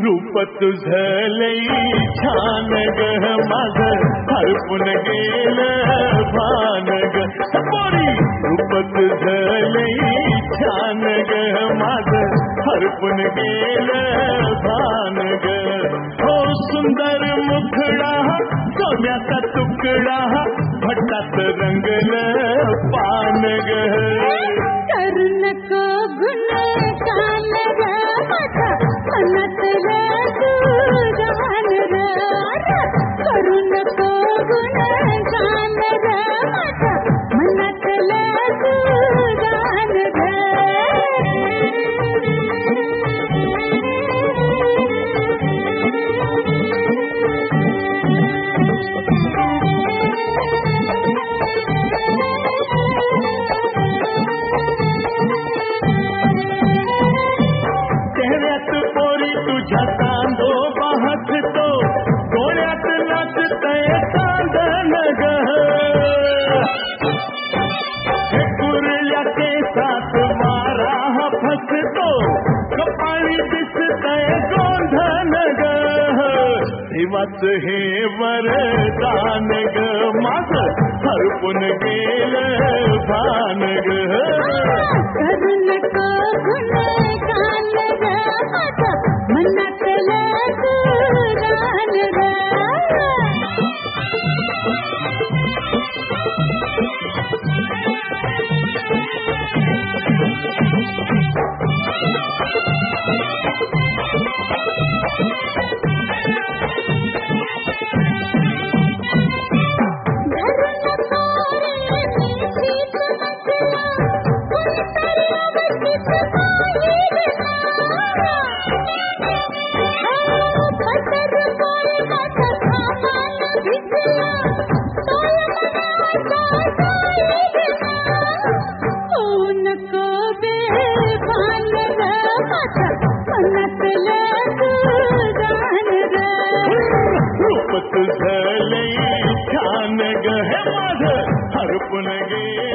रूप तुझं लई छान ग माझं हरपून गेलं भान ग पोरी रूप तुझं लई छान ग माझं हरपून गेलं भान ग हो सुंदर मुखडा सोन्याचा तुकडा भटात रंगलं पान ग करू नको गुणगान ग माझा मनातलं तू गान ग करू नको गुणगान ग माझा मनातलं तू गान ग चेहऱ्यात पोरी तुझ्या चांदो पाहतो डोळ्यात नाचतय चांदन ग कुर्ल्या केसात मारा फसतो कपाळी दिसतय गोंधन ग देवाच हे वरदान ग माझं हरपून गेलं भान ग करू नको गुणगान ग माझा मनातलं तू गान ग रूप तुझं लई छान ग हे माझं हरपून गे